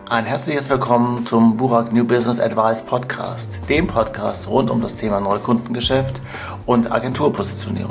Ein herzliches Willkommen zum Burak New Business Advice Podcast, dem Podcast rund um das Thema Neukundengeschäft und Agenturpositionierung.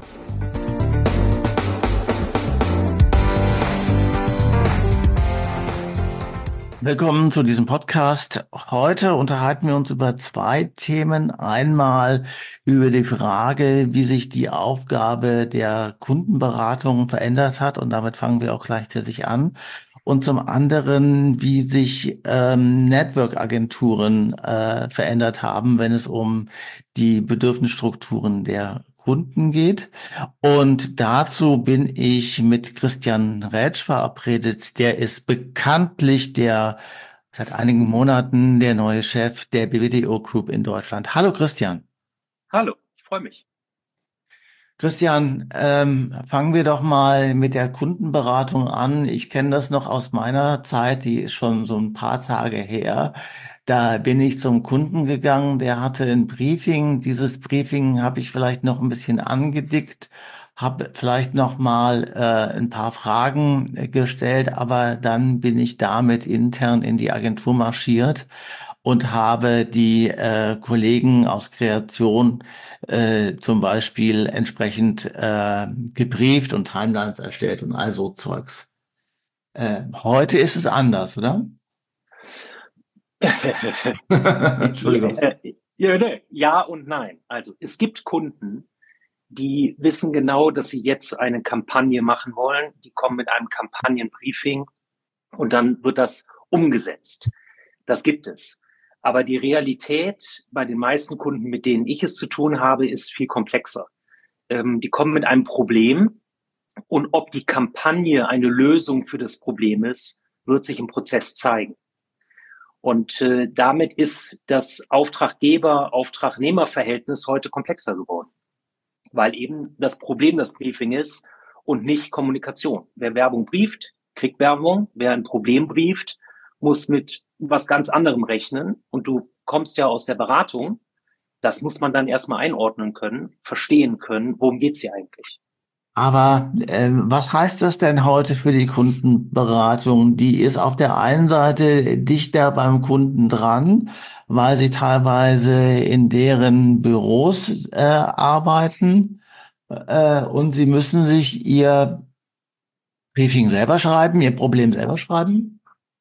Willkommen zu diesem Podcast. Heute unterhalten wir uns über zwei Themen. Einmal über die Frage, wie sich die Aufgabe der Kundenberatung verändert hat, und damit fangen wir auch gleichzeitig an. Und zum anderen, wie sich Network-Agenturen verändert haben, wenn es um die Bedürfnisstrukturen der Kunden geht. Und dazu bin ich mit Christian Rätsch verabredet. Der ist bekanntlich seit einigen Monaten der neue Chef der BWDO Group in Deutschland. Hallo Christian. Hallo, ich freue mich. Christian, fangen wir doch mal mit der Kundenberatung an. Ich kenne das noch aus meiner Zeit, die ist schon so ein paar Tage her. Da bin ich zum Kunden gegangen, der hatte ein Briefing. Dieses Briefing habe ich vielleicht noch ein bisschen angedickt, habe vielleicht noch mal ein paar Fragen gestellt, aber dann bin ich damit intern in die Agentur marschiert und habe die Kollegen aus Kreation zum Beispiel entsprechend gebrieft und Timelines erstellt und all so Zeugs. Heute ist es anders, oder? Entschuldigung. Ja und nein. Also es gibt Kunden, die wissen genau, dass sie jetzt eine Kampagne machen wollen. Die kommen mit einem Kampagnenbriefing und dann wird das umgesetzt. Das gibt es. Aber die Realität bei den meisten Kunden, mit denen ich es zu tun habe, ist viel komplexer. Die kommen mit einem Problem und ob die Kampagne eine Lösung für das Problem ist, wird sich im Prozess zeigen. Und damit ist das Auftraggeber-Auftragnehmer-Verhältnis heute komplexer geworden, weil eben das Problem das Briefing ist und nicht Kommunikation. Wer Werbung brieft, kriegt Werbung. Wer ein Problem brieft, muss mit was ganz anderem rechnen. Und du kommst ja aus der Beratung. Das muss man dann erstmal einordnen können, verstehen können, worum geht's hier eigentlich. Aber was heißt das denn heute für die Kundenberatung? Die ist auf der einen Seite dichter beim Kunden dran, weil sie teilweise in deren Büros arbeiten, und sie müssen sich ihr Briefing selber schreiben, ihr Problem selber schreiben.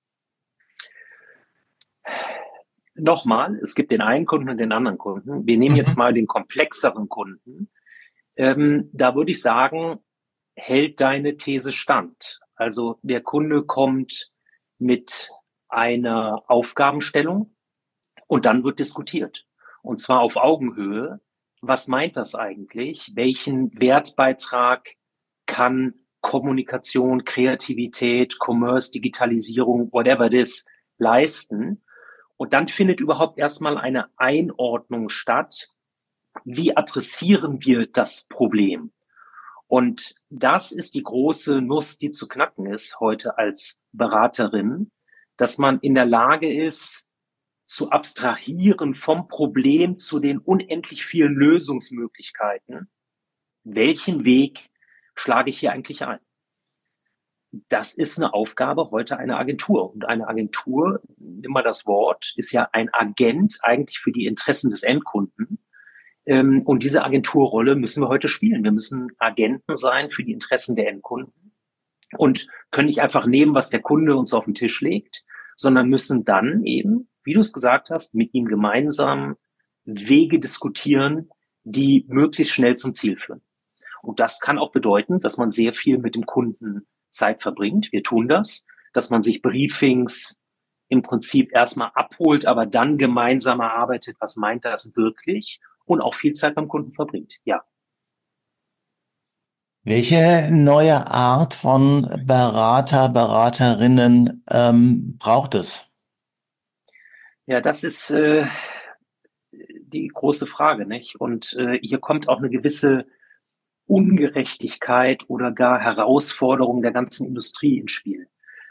Nochmal, es gibt den einen Kunden und den anderen Kunden. Wir nehmen jetzt mal den komplexeren Kunden. Da würde ich sagen, hält deine These stand. Also der Kunde kommt mit einer Aufgabenstellung und dann wird diskutiert. Und zwar auf Augenhöhe. Was meint das eigentlich? Welchen Wertbeitrag kann Kommunikation, Kreativität, Commerce, Digitalisierung, whatever it is, leisten? Und dann findet überhaupt erstmal eine Einordnung statt. Wie adressieren wir das Problem? Und das ist die große Nuss, die zu knacken ist heute als Beraterin, dass man in der Lage ist, zu abstrahieren vom Problem zu den unendlich vielen Lösungsmöglichkeiten. Welchen Weg schlage ich hier eigentlich ein? Das ist eine Aufgabe heute einer Agentur. Und eine Agentur, nimm mal das Wort, ist ja ein Agent eigentlich für die Interessen des Endkunden. Und diese Agenturrolle müssen wir heute spielen. Wir müssen Agenten sein für die Interessen der Endkunden und können nicht einfach nehmen, was der Kunde uns auf den Tisch legt, sondern müssen dann eben, wie du es gesagt hast, mit ihm gemeinsam Wege diskutieren, die möglichst schnell zum Ziel führen. Und das kann auch bedeuten, dass man sehr viel mit dem Kunden Zeit verbringt. Wir tun das, dass man sich Briefings im Prinzip erstmal abholt, aber dann gemeinsam erarbeitet, was meint das wirklich, und auch viel Zeit beim Kunden verbringt. Ja. Welche neue Art von Berater, Beraterinnen braucht es? Ja, das ist die große Frage, nicht? Und hier kommt auch eine gewisse Ungerechtigkeit oder gar Herausforderung der ganzen Industrie ins Spiel.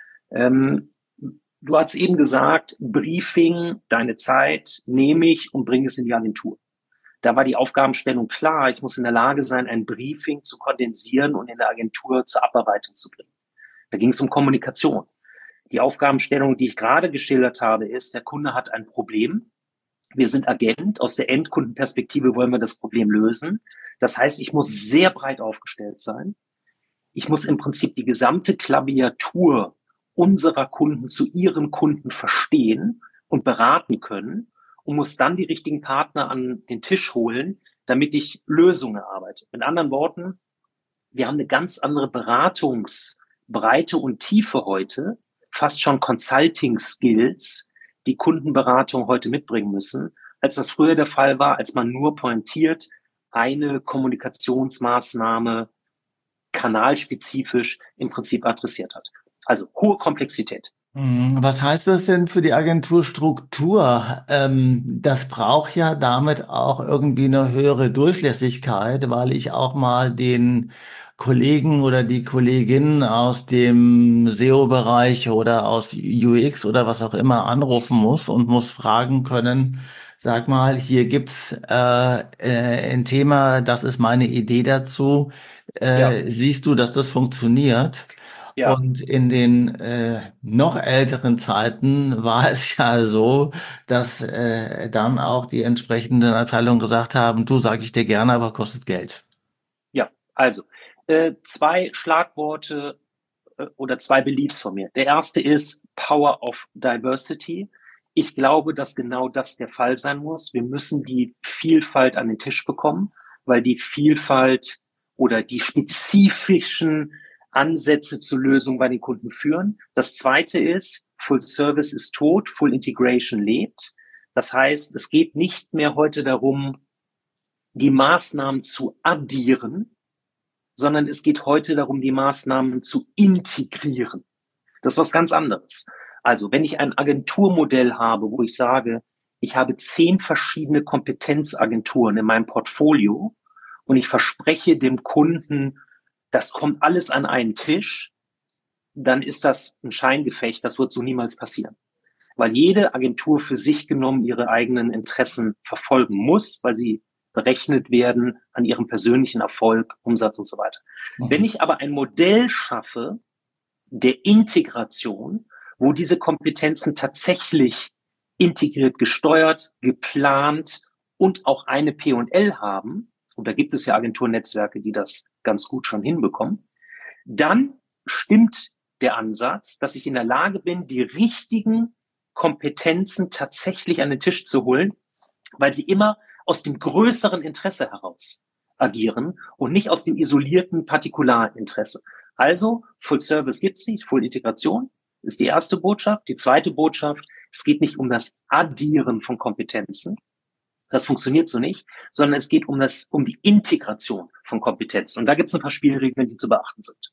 Du hast eben gesagt, Briefing, deine Zeit nehme ich und bringe es in die Agentur. Da war die Aufgabenstellung klar. Ich muss in der Lage sein, ein Briefing zu kondensieren und in der Agentur zur Abarbeitung zu bringen. Da ging es um Kommunikation. Die Aufgabenstellung, die ich gerade geschildert habe, ist, der Kunde hat ein Problem. Wir sind Agent. Aus der Endkundenperspektive wollen wir das Problem lösen. Das heißt, ich muss sehr breit aufgestellt sein. Ich muss im Prinzip die gesamte Klaviatur unserer Kunden zu ihren Kunden verstehen und beraten können und muss dann die richtigen Partner an den Tisch holen, damit ich Lösungen erarbeite. Mit anderen Worten, wir haben eine ganz andere Beratungsbreite und Tiefe heute, fast schon Consulting-Skills, die Kundenberatung heute mitbringen müssen, als das früher der Fall war, als man nur pointiert eine Kommunikationsmaßnahme kanalspezifisch im Prinzip adressiert hat. Also hohe Komplexität. Was heißt das denn für die Agenturstruktur? Das braucht ja damit auch irgendwie eine höhere Durchlässigkeit, weil ich auch mal den Kollegen oder die Kollegin aus dem SEO-Bereich oder aus UX oder was auch immer anrufen muss und muss fragen können, sag mal, hier gibt's ein Thema, das ist meine Idee dazu. Ja, Siehst du, dass das funktioniert? ja, Und in den noch älteren Zeiten war es ja so, dass dann auch die entsprechenden Abteilungen gesagt haben, du, sag ich dir gerne, aber kostet Geld. ja. Also, zwei Schlagworte oder zwei Beliefs von mir. Der erste ist Power of Diversity. Ich glaube, dass genau das der Fall sein muss. Wir müssen die Vielfalt an den Tisch bekommen, weil die Vielfalt oder die spezifischen Ansätze zur Lösung bei den Kunden führen. Das zweite ist, Full Service ist tot, Full Integration lebt. Das heißt, es geht nicht mehr heute darum, die Maßnahmen zu addieren, sondern es geht heute darum, die Maßnahmen zu integrieren. Das ist was ganz anderes. Also, wenn ich ein Agenturmodell habe, wo ich sage, ich habe 10 verschiedene Kompetenzagenturen in meinem Portfolio und ich verspreche dem Kunden, das kommt alles an einen Tisch, dann ist das ein Scheingefecht. Das wird so niemals passieren. Weil jede Agentur für sich genommen ihre eigenen Interessen verfolgen muss, weil sie berechnet werden an ihrem persönlichen Erfolg, Umsatz und so weiter. Wenn Mhm. ich aber ein Modell schaffe der Integration, wo diese Kompetenzen tatsächlich integriert gesteuert, geplant und auch eine P&L haben, und da gibt es ja Agenturnetzwerke, die das ganz gut schon hinbekommen, dann stimmt der Ansatz, dass ich in der Lage bin, die richtigen Kompetenzen tatsächlich an den Tisch zu holen, weil sie immer aus dem größeren Interesse heraus agieren und nicht aus dem isolierten Partikularinteresse. Also Full Service gibt's nicht, Full Integration ist die erste Botschaft. Die zweite Botschaft, es geht nicht um das Addieren von Kompetenzen, das funktioniert so nicht, sondern es geht um die Integration von Kompetenzen. Und da gibt's ein paar Spielregeln, die zu beachten sind.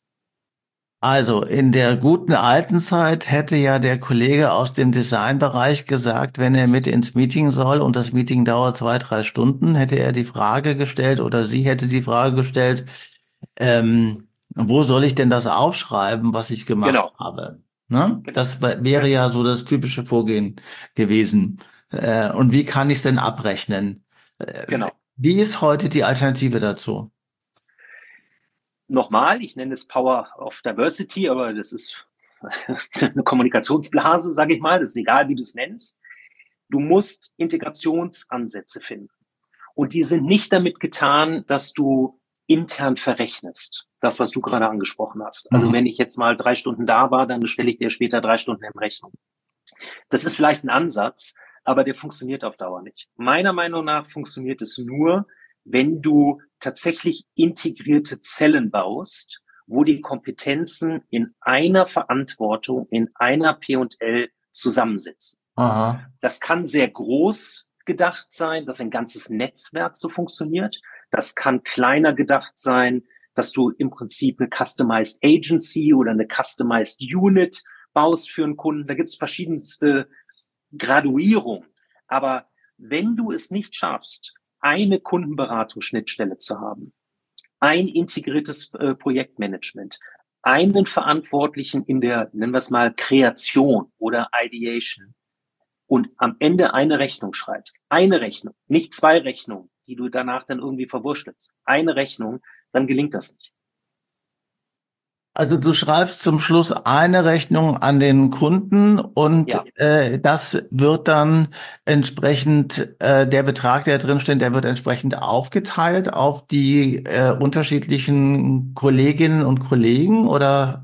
Also in der guten alten Zeit hätte ja der Kollege aus dem Designbereich gesagt, wenn er mit ins Meeting soll und das Meeting dauert 2, 3 Stunden, hätte er die Frage gestellt oder sie hätte die Frage gestellt, wo soll ich denn das aufschreiben, was ich gemacht Genau, habe? Ne? genau, Das wäre ja so das typische Vorgehen gewesen. Und wie kann ich es denn abrechnen? genau. Wie ist heute die Alternative dazu? Nochmal, ich nenne es Power of Diversity, aber das ist eine Kommunikationsblase, sage ich mal. Das ist egal, wie du es nennst. Du musst Integrationsansätze finden. Und die sind nicht damit getan, dass du intern verrechnest. Das, was du gerade angesprochen hast. Also wenn Mhm. ich jetzt mal 3 Stunden da war, dann stelle ich dir später 3 Stunden in Rechnung. Das ist vielleicht ein Ansatz, aber der funktioniert auf Dauer nicht. Meiner Meinung nach funktioniert es nur, wenn du tatsächlich integrierte Zellen baust, wo die Kompetenzen in einer Verantwortung, in einer P&L zusammensitzen. Aha. Das kann sehr groß gedacht sein, dass ein ganzes Netzwerk so funktioniert. Das kann kleiner gedacht sein, dass du im Prinzip eine Customized Agency oder eine Customized Unit baust für einen Kunden. Da gibt es verschiedenste Graduierungen. Aber wenn du es nicht schaffst, eine Kundenberatungsschnittstelle zu haben, ein integriertes Projektmanagement, einen Verantwortlichen in der, nennen wir es mal, Kreation oder Ideation und am Ende eine Rechnung schreibst, eine Rechnung, nicht 2 Rechnungen, die du danach dann irgendwie verwurschtelst, eine Rechnung, dann gelingt das nicht. Also du schreibst zum Schluss eine Rechnung an den Kunden und Ja. das wird dann entsprechend, der Betrag, der drin steht, der wird entsprechend aufgeteilt auf die unterschiedlichen Kolleginnen und Kollegen oder?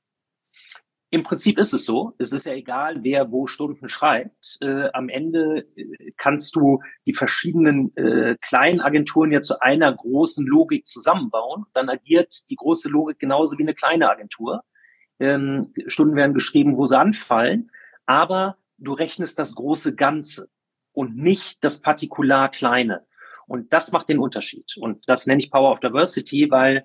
Im Prinzip ist es so. Es ist ja egal, wer wo Stunden schreibt. Am Ende kannst du die verschiedenen kleinen Agenturen ja zu einer großen Logik zusammenbauen. Dann agiert die große Logik genauso wie eine kleine Agentur. Stunden werden geschrieben, wo sie anfallen, aber du rechnest das große Ganze und nicht das Partikular Kleine. Und das macht den Unterschied. Und das nenne ich Power of Diversity, weil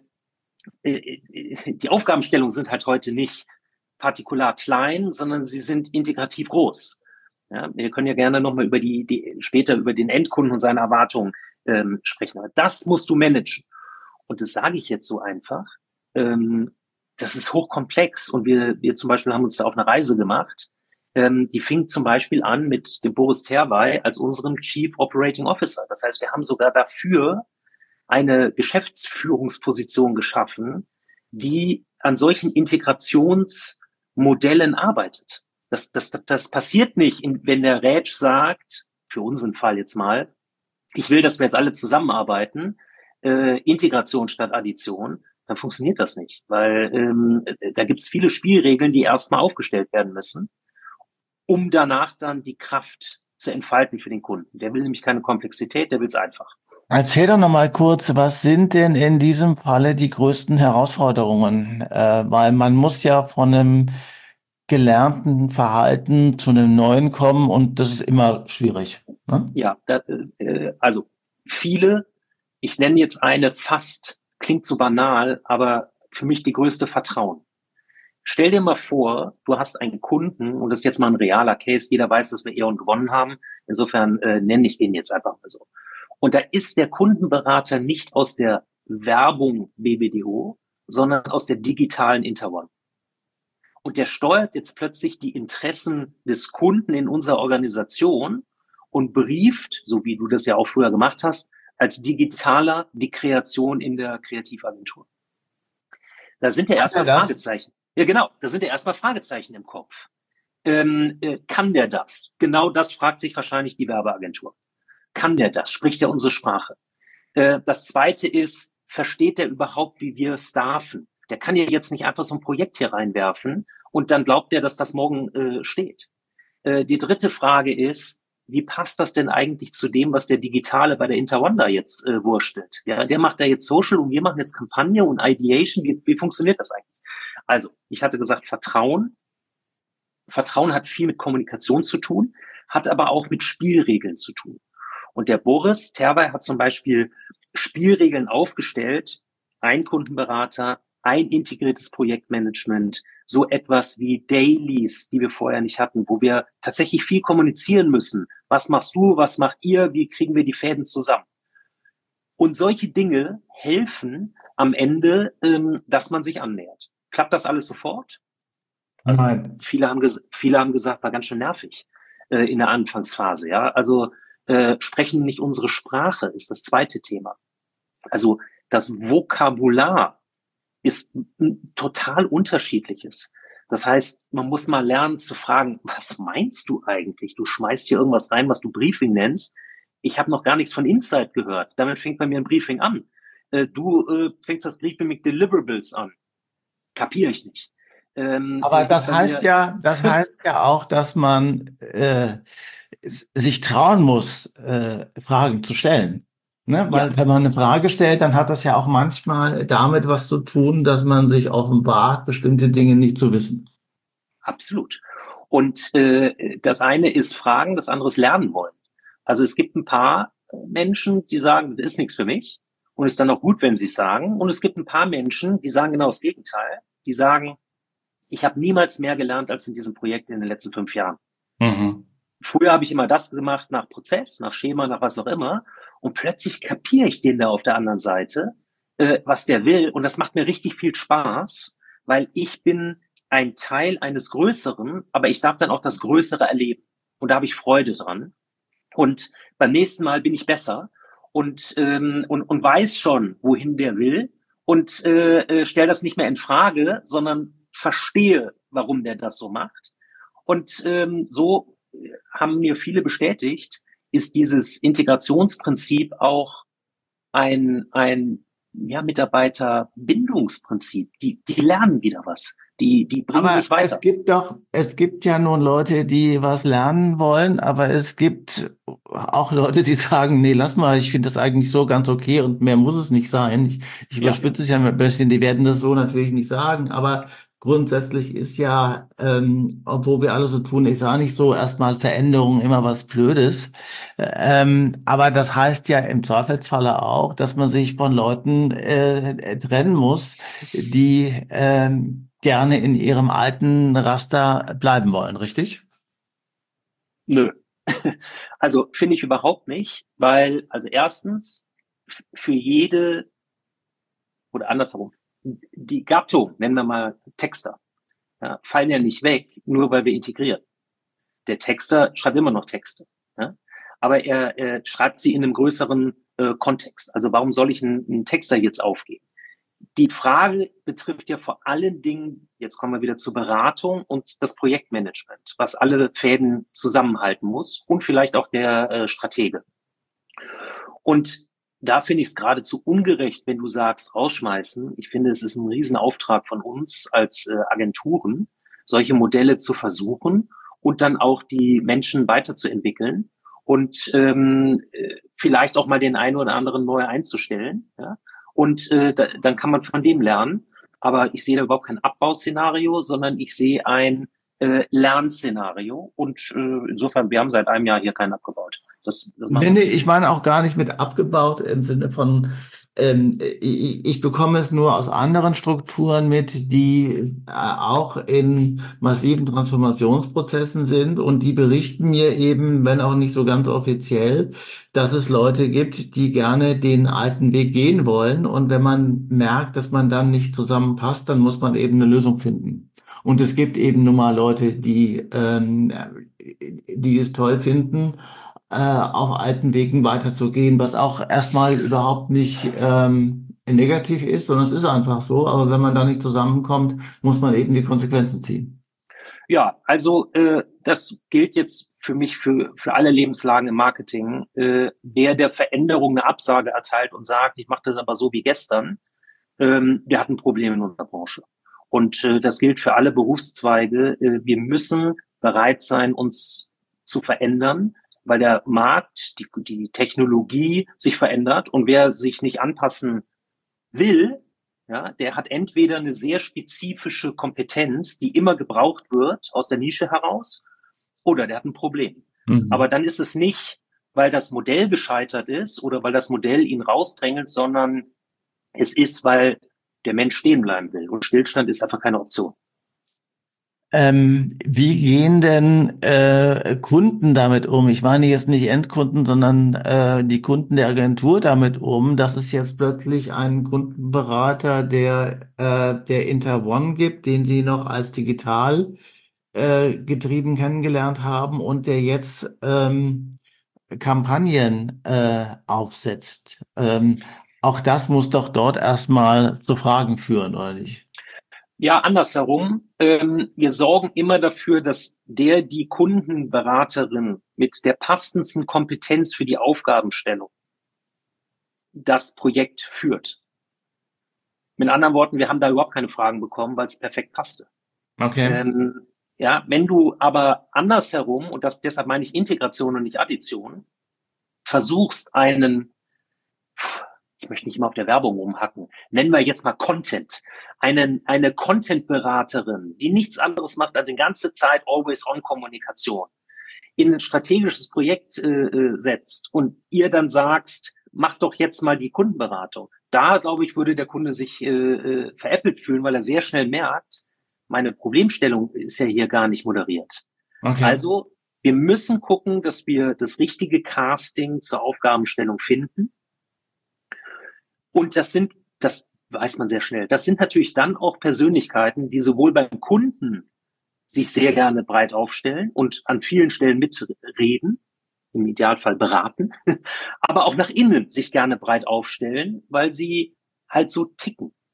die Aufgabenstellungen sind halt heute nicht partikular klein, sondern sie sind integrativ groß. Ja, wir können ja gerne nochmal über später über den Endkunden und seine Erwartungen sprechen. Aber das musst du managen. Und das sage ich jetzt so einfach. Das ist hochkomplex und wir zum Beispiel haben uns da auf eine Reise gemacht. Die fing zum Beispiel an mit dem Boris Terwey als unserem Chief Operating Officer. Das heißt, wir haben sogar dafür eine Geschäftsführungsposition geschaffen, die an solchen Integrationsmodellen arbeitet. Das passiert nicht, wenn der Rätsch sagt, für unseren Fall jetzt mal, ich will, dass wir jetzt alle zusammenarbeiten, Integration statt Addition, dann funktioniert das nicht, weil da gibt es viele Spielregeln, die erstmal aufgestellt werden müssen, um danach dann die Kraft zu entfalten für den Kunden. Der will nämlich keine Komplexität, der will es einfach. Erzähl doch noch mal kurz, was sind denn in diesem Falle die größten Herausforderungen? Weil man muss ja von einem gelernten Verhalten zu einem neuen kommen und das ist immer schwierig. Ne? Ja, also viele, ich nenne jetzt eine fast, klingt so banal, aber für mich die größte Vertrauen. Stell dir mal vor, du hast einen Kunden, und das ist jetzt mal ein realer Case, jeder weiß, dass wir E.ON gewonnen haben, insofern nenne ich den jetzt einfach mal so. Und da ist der Kundenberater nicht aus der Werbung BBDO, sondern aus der digitalen Interone. Und der steuert jetzt plötzlich die Interessen des Kunden in unserer Organisation und brieft, so wie du das ja auch früher gemacht hast, als digitaler die Kreation in der Kreativagentur. Da sind ja Kann er erstmal das? Fragezeichen. Ja, genau, da sind ja erstmal Fragezeichen im Kopf. Kann der das? Genau das fragt sich wahrscheinlich die Werbeagentur. Kann der das? Spricht er unsere Sprache? Das zweite ist, versteht der überhaupt, wie wir staffen? Der kann ja jetzt nicht einfach so ein Projekt hier reinwerfen und dann glaubt er, dass das morgen steht. Die dritte Frage ist, wie passt das denn eigentlich zu dem, was der Digitale bei der Interwanda jetzt wurstelt? Ja, der macht da jetzt Social und wir machen jetzt Kampagne und Ideation. Wie funktioniert das eigentlich? Also, ich hatte gesagt, Vertrauen. Vertrauen hat viel mit Kommunikation zu tun, hat aber auch mit Spielregeln zu tun. Und der Boris Terwey hat zum Beispiel Spielregeln aufgestellt, ein Kundenberater, ein integriertes Projektmanagement, so etwas wie Dailies, die wir vorher nicht hatten, wo wir tatsächlich viel kommunizieren müssen. Was machst du, was macht ihr, wie kriegen wir die Fäden zusammen? Und solche Dinge helfen am Ende, dass man sich annähert. Klappt das alles sofort? Also Nein. viele haben gesagt, war ganz schön nervig in der Anfangsphase. Ja, also sprechen nicht unsere Sprache ist das zweite Thema. Also das Vokabular ist ein total unterschiedliches. Das heißt, man muss mal lernen zu fragen, was meinst du eigentlich? Du schmeißt hier irgendwas rein, was du Briefing nennst. Ich habe noch gar nichts von Insight gehört. Damit fängt bei mir ein Briefing an. Du fängst das Briefing mit Deliverables an. Kapiere ich nicht. Aber Ist bei mir das heißt ja auch, dass man sich trauen muss, Fragen zu stellen. Ne? ja Weil wenn man eine Frage stellt, dann hat das ja auch manchmal damit was zu tun, dass man sich offenbart, bestimmte Dinge nicht zu wissen. absolut. Und das eine ist Fragen, das andere ist lernen wollen. Also es gibt ein paar Menschen, die sagen, das ist nichts für mich. Und es ist dann auch gut, wenn sie es sagen. Und es gibt ein paar Menschen, die sagen genau das Gegenteil. Die sagen, ich habe niemals mehr gelernt als in diesem Projekt in den letzten 5 Jahren. Mhm. Früher habe ich immer das gemacht nach Prozess, nach Schema, nach was auch immer. Und plötzlich kapiere ich den da auf der anderen Seite, was der will. Und das macht mir richtig viel Spaß, weil ich bin ein Teil eines Größeren, aber ich darf dann auch das Größere erleben. Und da habe ich Freude dran. Und beim nächsten Mal bin ich besser und weiß schon, wohin der will. und stelle das nicht mehr in Frage, sondern verstehe, warum der das so macht. Und so haben mir viele bestätigt, ist dieses Integrationsprinzip auch ein ja, Mitarbeiterbindungsprinzip. Die lernen wieder was. Die bringen Aber sich weiter. es gibt ja nun Leute, die was lernen wollen, aber es gibt auch Leute, die sagen, nee, lass mal, ich finde das eigentlich so ganz okay und mehr muss es nicht sein. Ich Ja, überspitze es ja ein bisschen, die werden das so natürlich nicht sagen, aber grundsätzlich ist ja, obwohl wir alle so tun, ist auch nicht so erstmal Veränderung immer was Blödes. Aber das heißt ja im Zweifelsfalle auch, dass man sich von Leuten trennen muss, die gerne in ihrem alten Raster bleiben wollen, richtig? nö. Also finde ich überhaupt nicht, weil, also erstens, für jede, oder andersherum, die Gattung, nennen wir mal Texter, ja, fallen ja nicht weg, nur weil wir integrieren. Der Texter schreibt immer noch Texte, ja? Aber er schreibt sie in einem größeren Kontext. Also warum soll ich einen Texter jetzt aufgeben? Die Frage betrifft ja vor allen Dingen, jetzt kommen wir wieder zur Beratung und das Projektmanagement, was alle Fäden zusammenhalten muss und vielleicht auch der Stratege. Und da finde ich es geradezu ungerecht, wenn du sagst, rausschmeißen. Ich finde, es ist ein Riesenauftrag von uns als Agenturen, solche Modelle zu versuchen und dann auch die Menschen weiterzuentwickeln und vielleicht auch mal den einen oder anderen neu einzustellen. Ja? Und dann kann man von dem lernen. Aber ich sehe da überhaupt kein Abbauszenario, sondern ich sehe ein Lernszenario. Und insofern, wir haben seit einem Jahr hier keinen abgebaut. Das Nee, machen nee, wir. ich meine auch gar nicht mit abgebaut im Sinne von, ich bekomme es nur aus anderen Strukturen mit, die auch in massiven Transformationsprozessen sind und die berichten mir eben, wenn auch nicht so ganz offiziell, dass es Leute gibt, die gerne den alten Weg gehen wollen und wenn man merkt, dass man dann nicht zusammenpasst, dann muss man eben eine Lösung finden. Und es gibt eben nun mal Leute, die es toll finden auf alten Wegen weiterzugehen, was auch erstmal überhaupt nicht negativ ist, sondern es ist einfach so. Aber wenn man da nicht zusammenkommt, muss man eben die Konsequenzen ziehen. Ja, also das gilt jetzt für mich für alle Lebenslagen im Marketing. Wer der Veränderung eine Absage erteilt und sagt, ich mache das aber so wie gestern, der hat ein Problem in unserer Branche. Und das gilt für alle Berufszweige. Wir müssen bereit sein, uns zu verändern, weil der Markt, die Technologie sich verändert und wer sich nicht anpassen will, ja, der hat entweder eine sehr spezifische Kompetenz, die immer gebraucht wird aus der Nische heraus, oder der hat ein Problem. Aber Mhm. dann ist es nicht, weil das Modell gescheitert ist oder weil das Modell ihn rausdrängelt, sondern es ist, weil der Mensch stehen bleiben will. Und Stillstand ist einfach keine Option. Wie gehen denn Kunden damit um? Ich meine jetzt nicht Endkunden, sondern die Kunden der Agentur damit um, dass es jetzt plötzlich einen Kundenberater der Interone gibt, den Sie noch als digital getrieben kennengelernt haben und der jetzt Kampagnen aufsetzt. Auch das muss doch dort erstmal zu Fragen führen, oder nicht? Ja, andersherum. Wir sorgen immer dafür, dass die Kundenberaterin mit der passendsten Kompetenz für die Aufgabenstellung das Projekt führt. Mit anderen Worten, wir haben da überhaupt keine Fragen bekommen, weil es perfekt passte. Okay. Ja, wenn du aber andersherum, und deshalb meine ich Integration und nicht Addition, versuchst ich möchte nicht immer auf der Werbung rumhacken, nennen wir jetzt mal Content, eine Content-Beraterin, die nichts anderes macht als die ganze Zeit Always-on-Kommunikation, in ein strategisches Projekt setzt und ihr dann sagst, mach doch jetzt mal die Kundenberatung. Da, glaube ich, würde der Kunde sich veräppelt fühlen, weil er sehr schnell merkt, meine Problemstellung ist ja hier gar nicht moderiert. Okay. Also, wir müssen gucken, dass wir das richtige Casting zur Aufgabenstellung finden. Und das weiß man sehr schnell. Das sind natürlich dann auch Persönlichkeiten, die sowohl beim Kunden sich sehr gerne breit aufstellen und an vielen Stellen mitreden, im Idealfall beraten, aber auch nach innen sich gerne breit aufstellen, weil sie halt so ticken.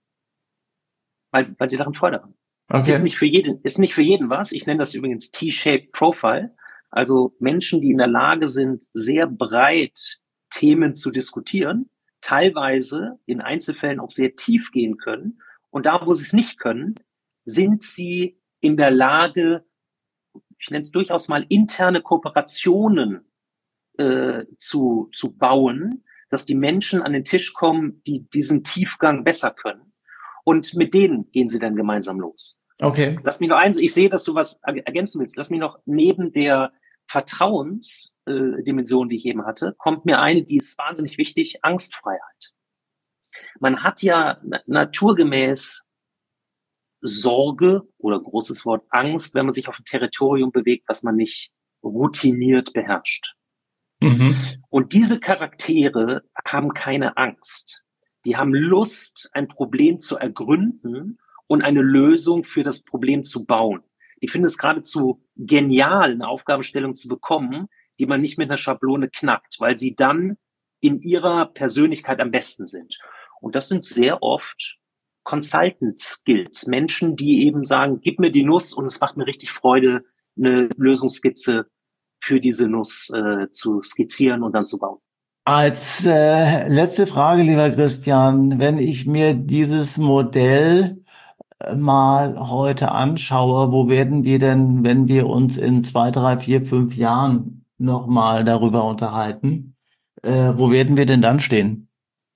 weil sie daran Freude haben. Okay. Ist nicht für jeden was. Ich nenne das übrigens T-Shaped Profile. Also Menschen, die in der Lage sind, sehr breit Themen zu diskutieren, teilweise in Einzelfällen auch sehr tief gehen können. Und da, wo sie es nicht können, sind sie in der Lage, ich nenne es durchaus mal interne Kooperationen zu bauen, dass die Menschen an den Tisch kommen, die diesen Tiefgang besser können. Und mit denen gehen sie dann gemeinsam los. Okay. Lass mich noch eins, ich sehe, dass du was ergänzen willst. Lass mich noch neben der Vertrauensdimension, die ich eben hatte, kommt mir eine, die ist wahnsinnig wichtig, Angstfreiheit. Man hat ja naturgemäß Sorge oder großes Wort Angst, wenn man sich auf ein Territorium bewegt, was man nicht routiniert beherrscht. Mhm. Und diese Charaktere haben keine Angst. Die haben Lust, ein Problem zu ergründen und eine Lösung für das Problem zu bauen. Die finden es geradezu genial, eine Aufgabenstellung zu bekommen, die man nicht mit einer Schablone knackt, weil sie dann in ihrer Persönlichkeit am besten sind. Und das sind sehr oft Consultant Skills, Menschen, die eben sagen, gib mir die Nuss und es macht mir richtig Freude, eine Lösungsskizze für diese Nuss zu skizzieren und dann zu bauen. Als letzte Frage, lieber Christian, wenn ich mir dieses Modell mal heute anschaue, wo werden wir denn, wenn wir uns in 2, 3, 4, 5 Jahren nochmal darüber unterhalten, wo werden wir denn dann stehen?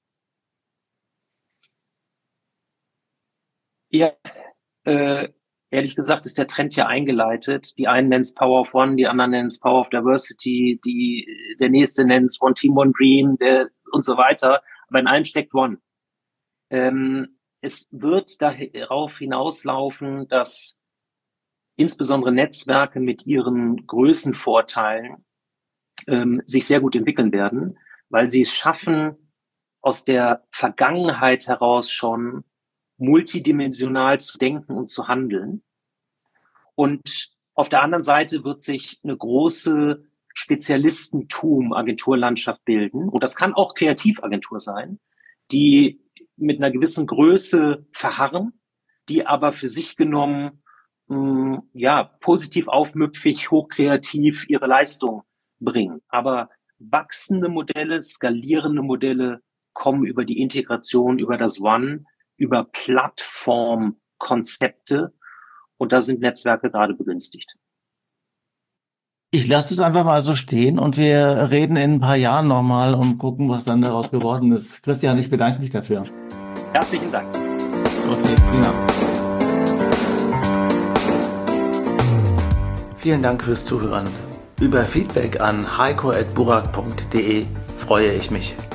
Ja, ehrlich gesagt ist der Trend ja eingeleitet. Die einen nennen es Power of One, die anderen nennen es Power of Diversity, der nächste nennt es One Team, One Dream, und so weiter. Aber in allem steckt One. Es wird darauf hinauslaufen, dass insbesondere Netzwerke mit ihren Größenvorteilen sich sehr gut entwickeln werden, weil sie es schaffen, aus der Vergangenheit heraus schon multidimensional zu denken und zu handeln. Und auf der anderen Seite wird sich eine große Spezialistentum-Agenturlandschaft bilden. Und das kann auch Kreativagentur sein, die mit einer gewissen Größe verharren, die aber für sich genommen positiv aufmüpfig, hochkreativ ihre Leistung bringen. Aber wachsende Modelle, skalierende Modelle kommen über die Integration, über das One, über Plattformkonzepte, und da sind Netzwerke gerade begünstigt. Ich lasse es einfach mal so stehen und wir reden in ein paar Jahren nochmal und gucken, was dann daraus geworden ist. Christian, ich bedanke mich dafür. Herzlichen Dank. Okay, prima. Vielen Dank fürs Zuhören. Über Feedback an heiko@burak.de freue ich mich.